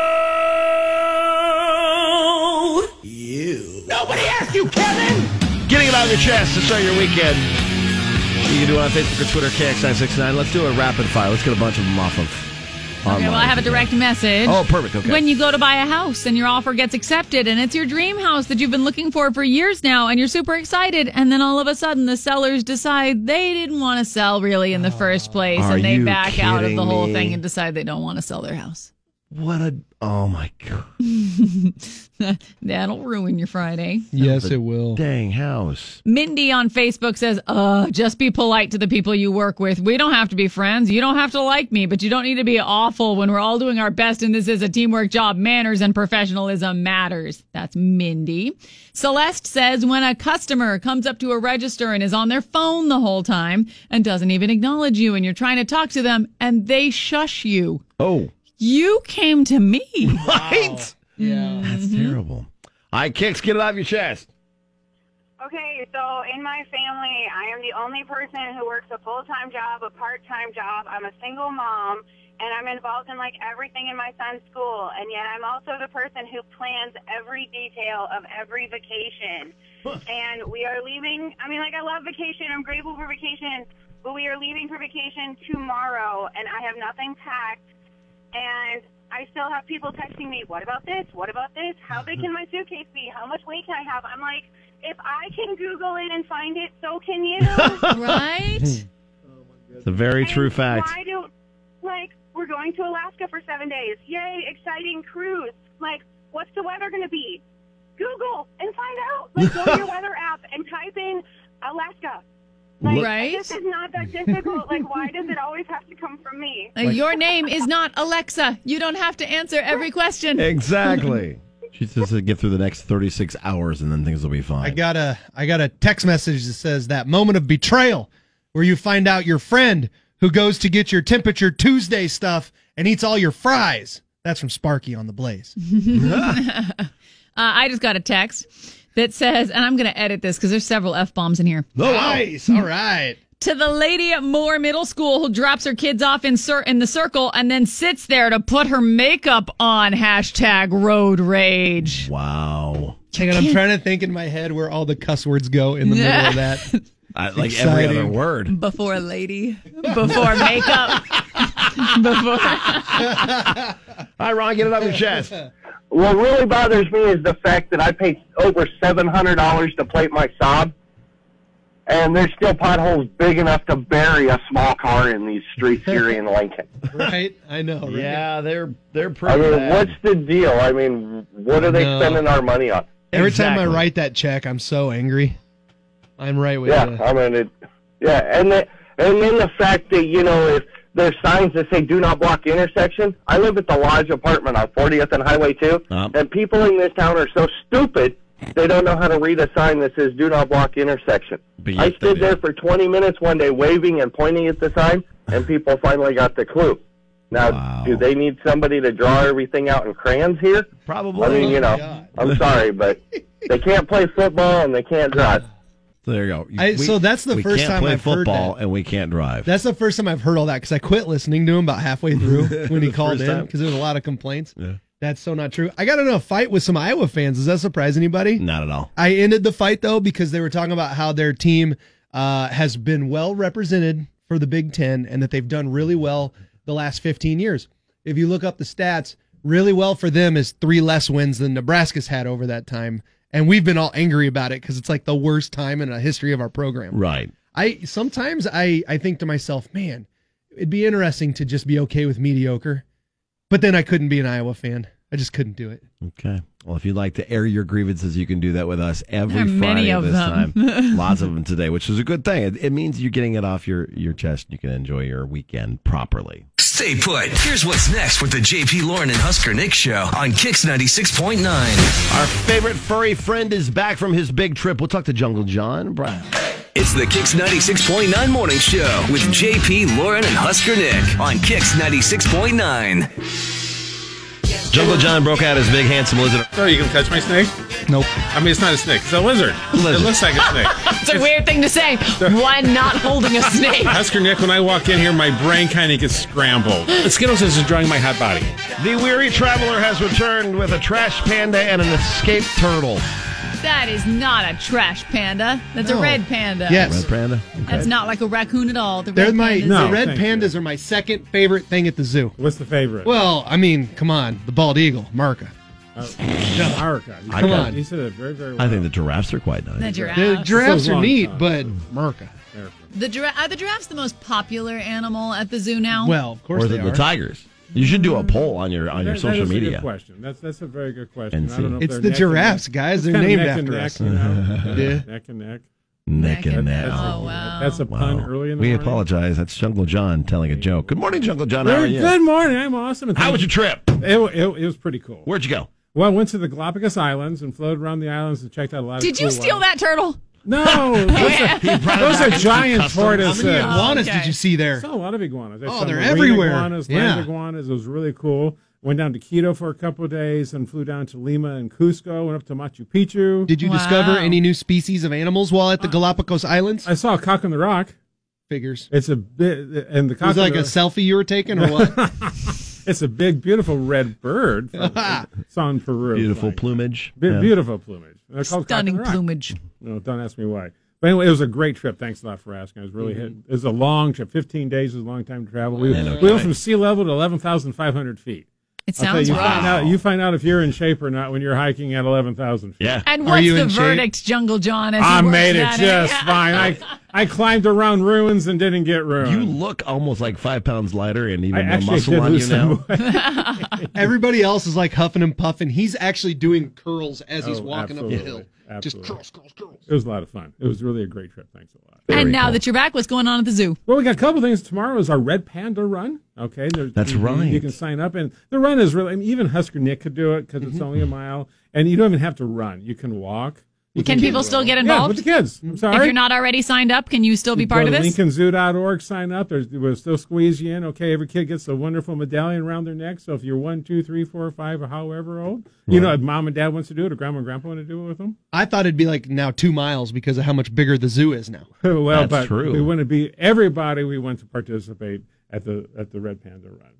you. Nobody asked you, Kevin. Getting it out of your chest to start your weekend. You can do it on Facebook or Twitter, K X nine six nine. Let's do a rapid fire. Let's get a bunch of them off of Okay, online. well, I have a direct message. Oh, perfect. Okay. When you go to buy a house and your offer gets accepted and it's your dream house that you've been looking for for years now and you're super excited, and then all of a sudden the sellers decide they didn't want to sell really in the first place, Are and they you back out of kidding the whole me? thing and decide they don't want to sell their house. What a... Oh, my God. That'll ruin your Friday. Yes, it will. Dang house. Mindy on Facebook says, uh, just be polite to the people you work with. We don't have to be friends. You don't have to like me, but you don't need to be awful when we're all doing our best and this is a teamwork job. Manners and professionalism matters. That's Mindy. Celeste says, when a customer comes up to a register and is on their phone the whole time and doesn't even acknowledge you and you're trying to talk to them and they shush you. Oh. You came to me. Right? Yeah. That's terrible. All right, Kix, get it off your chest. Okay, so in my family, I am the only person who works a full-time job, a part-time job. I'm a single mom, and I'm involved in, like, everything in my son's school. And yet I'm also the person who plans every detail of every vacation. And we are leaving. I mean, like, I love vacation. I'm grateful for vacation. But we are leaving for vacation tomorrow, and I have nothing packed. And I still have people texting me, what about this? What about this? How big can my suitcase be? How much weight can I have? I'm like, if I can Google it and find it, so can you. Right? It's a very true And fact. Why do, like, we're going to Alaska for seven days. Yay, exciting cruise. Like, what's the weather going to be? Google and find out. Like, go to your weather app and type in Alaska. Like, Right. This is not that difficult. Like, why does it always have to come from me? Like, your name is not Alexa. You don't have to answer every question. Exactly. She says to get through the next thirty-six hours and then things will be fine. I got a I got a text message that says that moment of betrayal where you find out your friend who goes to get your Temperature Tuesday stuff and eats all your fries. That's from Sparky on the Blaze. uh, I just got a text that says, and I'm going to edit this because there's several F-bombs in here. Oh, nice. All right. To the lady at Moore Middle School who drops her kids off in, cir- in the circle and then sits there to put her makeup on. Hashtag road rage. Wow. Hang on, I'm trying to think in my head where all the cuss words go in the middle of that. I, like every other word. Before lady. Before makeup. Before. All right, Ron, get it off your chest. What really bothers me is the fact that I paid over seven hundred dollars to plate my Saab, and there's still potholes big enough to bury a small car in these streets here in Lincoln. Right? I know. Right? Yeah, they're they're I pretty mean, bad. what's the deal? I mean, what are they No. spending our money on? Every Exactly. time I write that check, I'm so angry. I'm right with Yeah, you. I mean, it, yeah, and the, and then the fact that, you know, if there's signs that say do not block intersection. I live at the Lodge apartment on fortieth and Highway two, Um. and people in this town are so stupid they don't know how to read a sign that says do not block intersection. But I yet they stood do. there for twenty minutes one day waving and pointing at the sign, and people finally got the clue. Now, Wow. do they need somebody to draw everything out in crayons here? Probably. I mean, you know, God. I'm sorry, but they can't play football and they can't drive. So there you go. I- so that's the we first can't time play I've heard football that. and we can't drive. That's the first time I've heard all that because I quit listening to him about halfway through when he The called first in time? because there was a lot of complaints. Yeah. That's so not true. I got in a fight with some Iowa fans. Does that surprise anybody? Not at all. I ended the fight, though, because they were talking about how their team uh, has been well represented for the Big Ten and that they've done really well the last fifteen years. If you look up the stats, really well for them is three less wins than Nebraska's had over that time. And we've been all angry about it because it's like the worst time in the history of our program. Right. I sometimes I, I think to myself, man, it'd be interesting to just be okay with mediocre. But then I couldn't be an Iowa fan. I just couldn't do it. Okay. Well, if you'd like to air your grievances, you can do that with us every There are many Friday of this them. time. Lots of them today, which is a good thing. It, it means you're getting it off your, your chest. You can enjoy your weekend properly. Stay put. Here's what's next with the J P Lauren and Husker Nick show on Kix ninety-six point nine. Our favorite furry friend is back from his big trip. We'll talk to Jungle John. Brian. It's the Kix ninety-six point nine morning show with J P Lauren and Husker Nick on Kix ninety-six point nine. Jungle John broke out his big, handsome lizard. Oh, you can touch my snake? Nope. I mean, it's not a snake. It's a lizard. Lizard. It looks like a snake. It's a weird thing to say. One not holding a snake. Husker Nick, when I walk in here, my brain kind of gets scrambled. Skittles is enjoying my hot body. The weary traveler has returned with a trash panda and an escaped turtle. That is not a trash panda. That's No. a red panda. Yes. Red panda. That's not like a raccoon at all. The They're red my pandas No. the are- red thank pandas are my second favorite thing at the zoo. What's the favorite? Well, I mean, come on, the bald eagle, Marca. Uh, yeah, America. You I said- got- You said it very, very well. I think the giraffes are quite nice. The giraffe. The giraffes So are long neat, time. but Marca. The giraffe. Are the giraffes the most popular animal at the zoo now? Well, of course Or they the, the are. tigers. You should do a poll on your on your That- social that is a media. good question. That's that's a very good question. And I don't know see. if It's they're the neck and giraffes, neck. guys. It's They're kinda named neck after and neck, us. you know? Yeah. Neck and neck. Neck and neck. That's a- Oh, wow. That's a pun Wow. early in the We morning. apologize. That's Jungle John telling a joke. Good morning, Jungle John. How are Very you? good morning. I'm awesome. And How thank was your trip? It, it, it was pretty cool. Where'd you go? Well, I went to the Galapagos Islands and floated around the islands and checked out a lot of Did you cool steal wild- that turtle? No, those are, those are giant How tortoises. many iguanas okay. did you see there? I saw a lot of iguanas. I Oh, saw they're marine everywhere. Iguanas, Yeah. land iguanas. It was really cool. Went down to Quito for a couple of days and flew down to Lima and Cusco. Went up to Machu Picchu. Did you Wow. discover any new species of animals while at the Galapagos Islands? I saw a cock on the rock. Figures. It's a bit, and the cock Was it on like the a selfie you were taking or what? It's a big, beautiful red bird. From, it's on Peru. Beautiful Like, plumage. be- Yeah. Beautiful plumage. And they're called cock on Stunning the rock. plumage. No, don't ask me why. But anyway, it was a great trip. Thanks a lot for asking. I was really hit. It was a long trip. fifteen days is a long time to travel. We, Yeah, no we kidding. went from sea level to eleven thousand five hundred feet. It I'll tell you, sounds you rough. find out, you find out if you're in shape or not when you're hiking at eleven thousand feet. Yeah. And Are what's you the in shape? verdict, Jungle John? As he I works made it that just in? fine. I I climbed around ruins and didn't get ruined. You look almost like five pounds lighter and even I more actually muscle did on you lose now. some weight. Everybody else is like huffing and puffing. He's actually doing curls as he's Oh, walking up absolutely. the hill. Just Absolutely. curls, curls, curls. It was a lot of fun. It was really a great trip. Thanks a lot. And now that you're back, what's going on at the zoo? Well, we got a couple things. Tomorrow is our Red Panda Run. Okay, There's, That's you, right. You can sign up, and the run is really. I mean, even Husker Nick could do it because it's only a mile, and you don't even have to run. You can walk. You Can people still get involved? Yeah, with the kids. I'm sorry. If you're not already signed up, can you still be part Go of to this? Lincoln Zoo dot org, sign up. There's, we'll still squeeze you in. Okay, every kid gets a wonderful medallion around their neck. So if you're one, two, three, four, five, or however old, you know, if mom and dad wants to do it, or grandma and grandpa want to do it with them. I thought it'd be like now two miles because of how much bigger the zoo is now. well, That's but true. we want to be everybody. We want to participate at the at the Red Panda Run.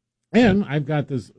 And I've got this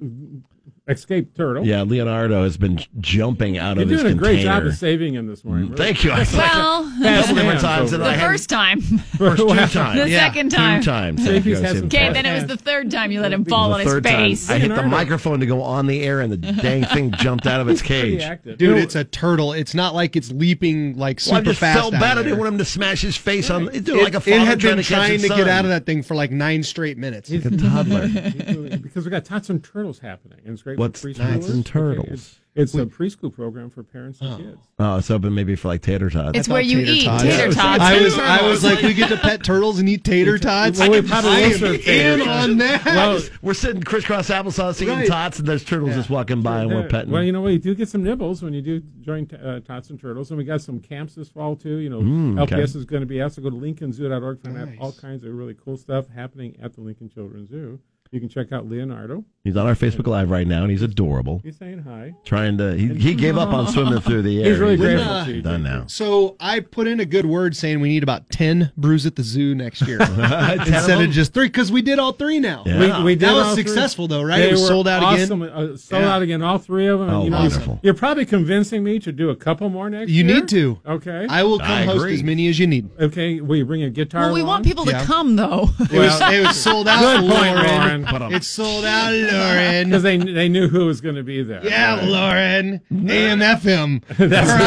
escaped turtle. Yeah, Leonardo has been j- jumping out You're of his doing a great container. job of saving him this morning. Mm, thank you. I It's like Well, a couple different times. over And the I had first time. first two times. The Yeah, second time. Two times. J P's Thank you. I had said some the Okay, first then it was the third time you let him The fall on his third time, face. I hit the Leonardo. microphone to go on the air, and the dang thing jumped out of its Pretty cage. active. Dude, You know, it's a turtle. It's not like it's leaping like super Well, I just fast. felt out bad. of I didn't there. want him to smash his face on. Dude, It, like a it father had been trying to, catch trying his to son. get out of that thing for like nine straight minutes. Like a toddler. because we got Tots and Turtles happening, and it's great. What's for preschoolers. Tots and Turtles? Okay, it's, it's a preschool program for parents and kids. Oh, I was hoping maybe for like tater tots. It's where you tater eat tots. tater Yeah, tots. I and was, I was turtles. like, we get to pet turtles and eat tater tots. Well, we probably I will am serve tater in tots. on that. Well, We're sitting crisscross applesauce eating Right. tots, and there's turtles just walking by, and we're Yeah. petting. Well, you know what? You do get some nibbles when you do join uh, Tots and Turtles, and we got some camps this fall too. You know, Mm, L P S okay. is going to be out, so go to Lincoln Zoo dot org, find out Nice. all kinds of really cool stuff happening at the Lincoln Children's Zoo. You can check out Leonardo. He's on our Facebook Live right now, and he's adorable. He's saying hi. Trying to, he, he gave up on swimming through the air. He's really He's grateful uh, to you. done now. So I put in a good word saying we need about ten brews at the zoo next year Ten of instead them? of just three because we did all three now. Yeah. We, we did That was all three. successful though, right? They It was were sold out awesome. again. Uh, sold Yeah. out again, all three of them. Oh, you know, wonderful. You're probably convincing me to do a couple more next You year. need to. Okay. I will come I host agree. as many as you need. okay. Will you bring a guitar? Well, we want along? people to Yeah. come, though. It was it was sold out, Good point, Lauren. Lauren. It's sold out, Lauren. Because they they knew who was going to be there. Yeah, Right. Lauren. A M F M. That's All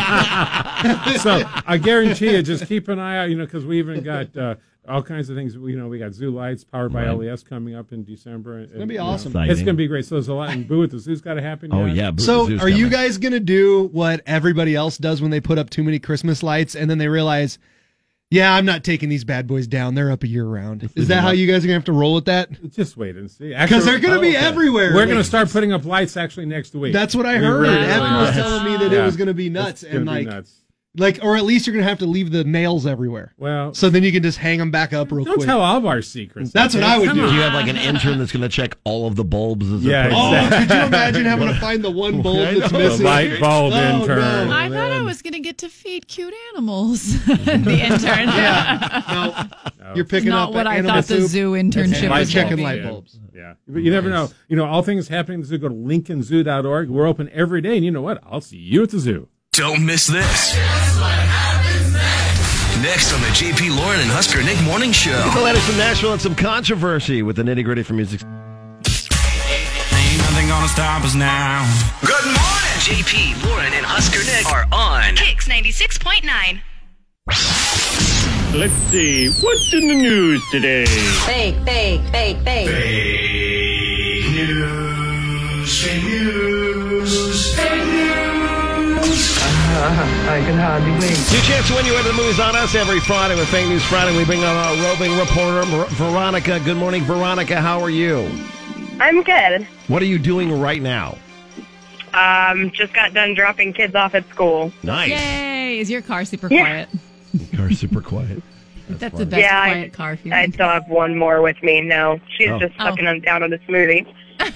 right. So I guarantee you, just keep an eye out. You know, because we even got uh, all kinds of things. You know, we got Zoo Lights powered by Right. L E S coming up in December. It's gonna be awesome. It's going to be great. So there's a lot. And Boo at the Zoo's got to happen. Oh, yet. yeah. Boo- So, Zoo's are you coming. guys going to do what everybody else does when they put up too many Christmas lights and then they realize, yeah, I'm not taking these bad boys down. They're up a year round. Is that how you guys are going to have to roll with that? Just wait and see. Because they're going to be okay. everywhere. We're going to start putting up lights actually next week. That's what I We heard. really, Evan really was are. telling me that it Yeah. was going to be nuts. It's gonna And be like, nuts. like, or at least you're going to have to leave the nails everywhere. Well, So then you can just hang them back up real don't quick. tell all of our secrets. That's what I would Come do. on. Do you have like an intern that's going to check all of the bulbs? As they're Yeah, putting- Oh, exactly. could you imagine having to find the one bulb I that's know. missing? The light bulb Oh, intern. no. I thought I was going to get to feed cute animals. The intern. Yeah. No, you're picking Not up what I animal thought the soup zoo internship and was checking gonna be. light bulbs. Yeah, but you never know. You know, all things happening at the zoo. Go to Lincoln Zoo dot org. We're open every day, and you know what? I'll see you at the zoo. Don't miss this. Next on the J P. Lauren and Husker Nick Morning Show. The latest from Nashville and some controversy with the nitty gritty for music. Ain't nothing gonna stop us now. Good morning. J P. Lauren and Husker Nick are on Kicks ninety-six point nine. Let's see, what's in the news today? Fake, fake, fake, fake. Fake news, fake news, fake news. I can hardly wait. New chance to win you into the movies on us every Friday with Fake News Friday. We bring on our roving reporter, Ver- Veronica. Good morning, Veronica. How are you? I'm good. What are you doing right now? Um, just got done dropping kids off at school. Nice. Yay! Is your car super Yeah. quiet? Car's super quiet. That's the best yeah, quiet I, car feeling. I still have one more with me. No, she's Oh. just sucking them down on a smoothie.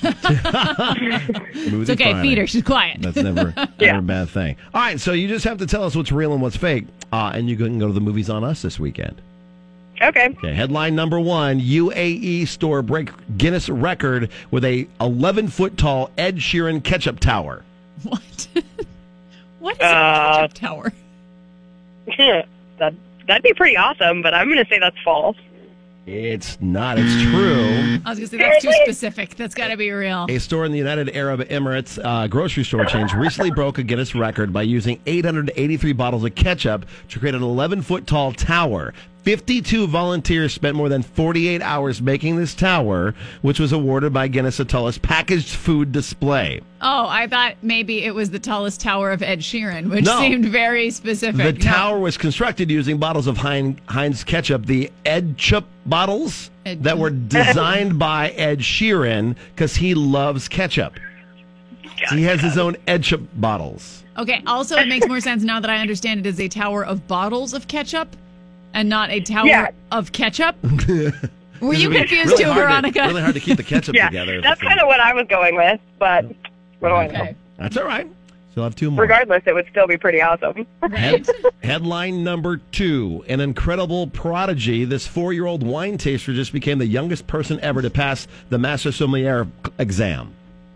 It's okay, feed her. She's quiet. That's never, never Yeah. a bad thing. All right, so you just have to tell us what's real and what's fake, uh, and you can go to the movies on us this weekend. Okay. Okay, headline number one, U A E store break Guinness record with a eleven-foot tall Ed Sheeran ketchup tower. What? What is Uh, a ketchup tower? that, that'd be pretty awesome, but I'm going to say that's false. It's not. It's true. I was going to say, that's too specific. That's got to be real. A store in the United Arab Emirates uh, grocery store chain recently broke a Guinness record by using eight hundred eighty-three bottles of ketchup to create an eleven-foot tall tower. fifty-two volunteers spent more than forty-eight hours making this tower, which was awarded by Guinness the tallest packaged food display. Oh, I thought maybe it was the tallest tower of Ed Sheeran, which No. seemed very specific. The No. tower was constructed using bottles of Hein- Heinz ketchup, the Ed Chup bottles Ed- that were designed by Ed Sheeran because he loves ketchup. He has his own Ed Chup bottles. Okay, also, it makes more sense now that I understand it is a tower of bottles of ketchup and not a tower Yeah. of ketchup. Were This you would be confused really too, hard to- Veronica? really hard to keep the ketchup yeah, together. that's kind of what I was going with, but what do I know? That's all right. Still have two more. Regardless, it would still be pretty awesome. Head- headline number two. An incredible prodigy. This four-year-old wine taster just became the youngest person ever to pass the Master Sommelier exam.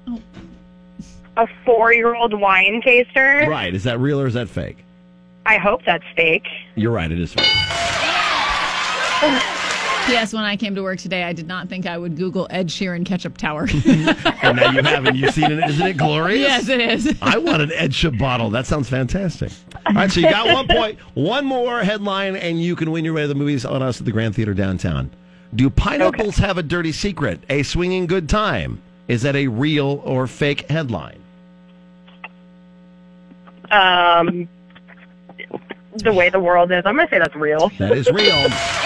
A four-year-old wine taster? Right. Is that real or is that fake? I hope that's fake. You're right. It is fake. P S. When I came to work today, I did not think I would Google Ed Sheeran ketchup tower. And now you have, and you've seen it. Isn't it glorious? Yes, it is. I want an Ed Sheeran bottle. That sounds fantastic. All right, so you got one point. One more headline, and you can win your way to the movies on us at the Grand Theater downtown. Do pineapples have a dirty secret? A swinging good time? Is that a real or fake headline? Um, the way the world is, I'm going to say that's real. That is real.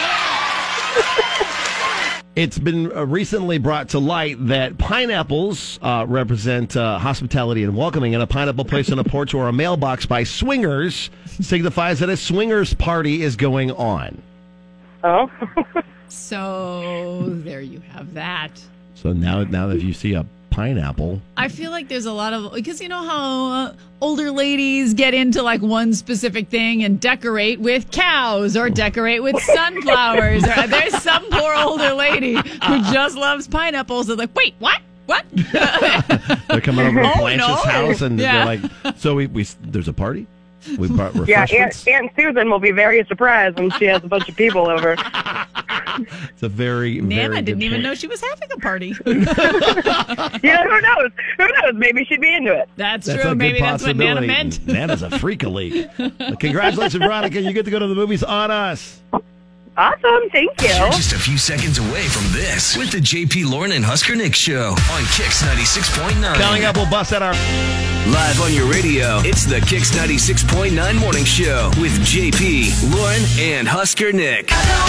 It's been uh, recently brought to light that pineapples uh, represent uh, hospitality and welcoming, and a pineapple placed on a porch or a mailbox by swingers signifies that a swingers party is going on. Oh. So there you have that. So now, now that you see a pineapple, I feel like there's a lot of, because you know how uh, older ladies get into like one specific thing and decorate with cows or decorate with sunflowers. Or, there's some poor older lady who just loves pineapples. They're like, wait, what? What? they're coming over to Oh, Blanche's no. house, and Yeah. they're like, "So we, we there's a party? We brought Yeah, refreshments." Aunt, Aunt Susan will be very surprised when she has a bunch of people over. It's a very, very Nana good didn't even point. know she was having a party. Yeah, who knows? Who knows? Maybe she'd be into it. That's, That's true. a Maybe good that's what Nana possibility. meant. Nana's a freak a leak. Congratulations, Veronica. You get to go to the movies on us. Awesome. Thank you. You're just a few seconds away from this with the J P. Lauren and Husker Nick Show on Kix ninety-six point nine. Coming up, we'll bust out our Live on your radio, it's the Kix ninety-six point nine Morning Show with J P, Lauren, and Husker Nick.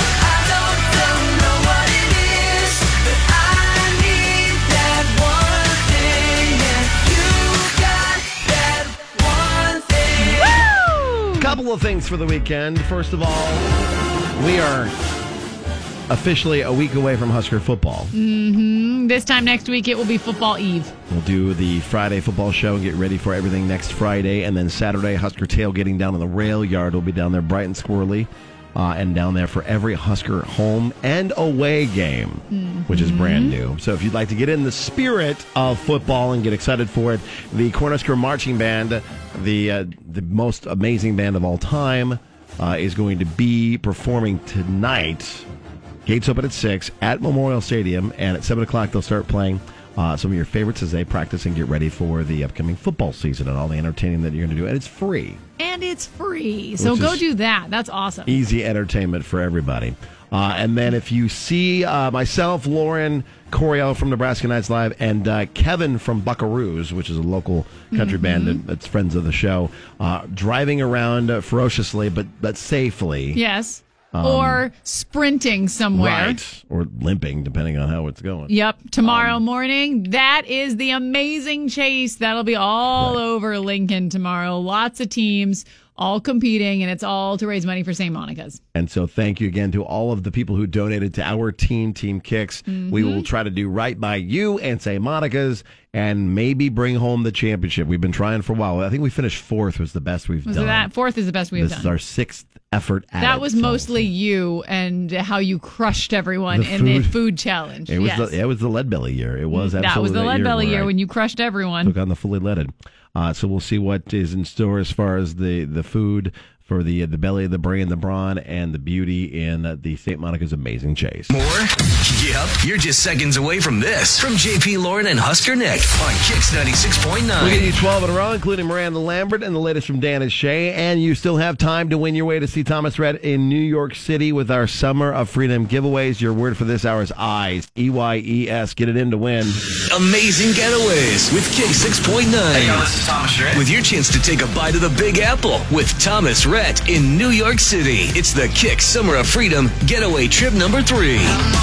couple of things for the weekend. First of all, we are officially a week away from Husker football. Mm-hmm. This time next week, it will be football eve. We'll do the Friday football show and get ready for everything next Friday. And then Saturday, Husker tailgating down in the rail yard. We'll be down there bright and squirrely. Uh, and down there for every Husker home and away game, mm-hmm. which is brand new. So if you'd like to get in the spirit of football and get excited for it, the Cornhusker Marching Band, the uh, the most amazing band of all time, uh, is going to be performing tonight. Gates open at six at Memorial Stadium, and at seven o'clock they'll start playing uh, some of your favorites as they practice and get ready for the upcoming football season and all the entertaining that you're going to do. And it's free. And it's free. So Which go is do that. That's awesome. Easy entertainment for everybody. Uh, and then if you see uh, myself, Lauren, Coriel from Nebraska Nights Live, and uh, Kevin from Buckaroos, which is a local country Mm-hmm. band that- that's friends of the show, uh, driving around uh, ferociously but, but safely. Yes. Um, or sprinting somewhere. Right. Or limping, depending on how it's going. Yep. Tomorrow Um, morning, that is the amazing chase. That'll be all over Lincoln tomorrow. Lots of teams all competing, and it's all to raise money for Saint Monica's. And so thank you again to all of the people who donated to our team, Team Kicks. Mm-hmm. We will try to do right by you and Saint Monica's and maybe bring home the championship. We've been trying for a while. I think we finished fourth was the best we've Was done. that fourth is the best we've this done. is our sixth effort at that it, was so mostly you and how you crushed everyone The in the food- food challenge. It was yes. the, it was the lead belly year. It was absolutely that was the lead belly where year I when you crushed everyone. took on the fully leaded. Uh, so we'll see what is in store as far as the, the food for the the belly of the brain, the brawn, and the beauty in uh, the Saint Monica's Amazing Chase. More? Yep, you're just seconds away from this. From J P. Lauren and Husker Nick on Kix ninety-six point nine. We'll get you twelve in a row, including Miranda Lambert and the latest from Dan and Shay. And you still have time to win your way to see Thomas Rhett in New York City with our Summer of Freedom giveaways. Your word for this hour is eyes. E Y E S. Get it in to win. Amazing Getaways with Kix six point nine. Hey, y'all, this is Thomas Rhett. With your chance to take a bite of the Big Apple with Thomas Rhett in New York City. It's the Kix Summer of Freedom Getaway Trip number three.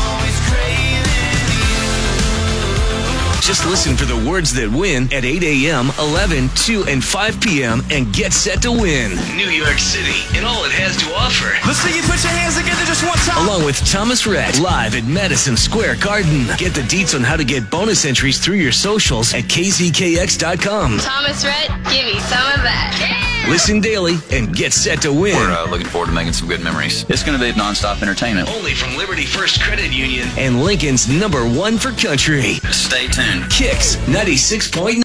Just listen for the words that win at eight a.m., eleven, two, and five p.m. and get set to win. New York City and all it has to offer. Let's see you put your hands together just one time. Along with Thomas Rhett, live at Madison Square Garden. Get the deets on how to get bonus entries through your socials at K Z K X dot com. Thomas Rhett, give me some of that. Yeah. Listen daily and get set to win. We're uh, looking forward to making some good memories. It's going to be nonstop entertainment. Only from Liberty First Credit Union and Lincoln's number one for country. Stay tuned. Kix ninety-six point nine.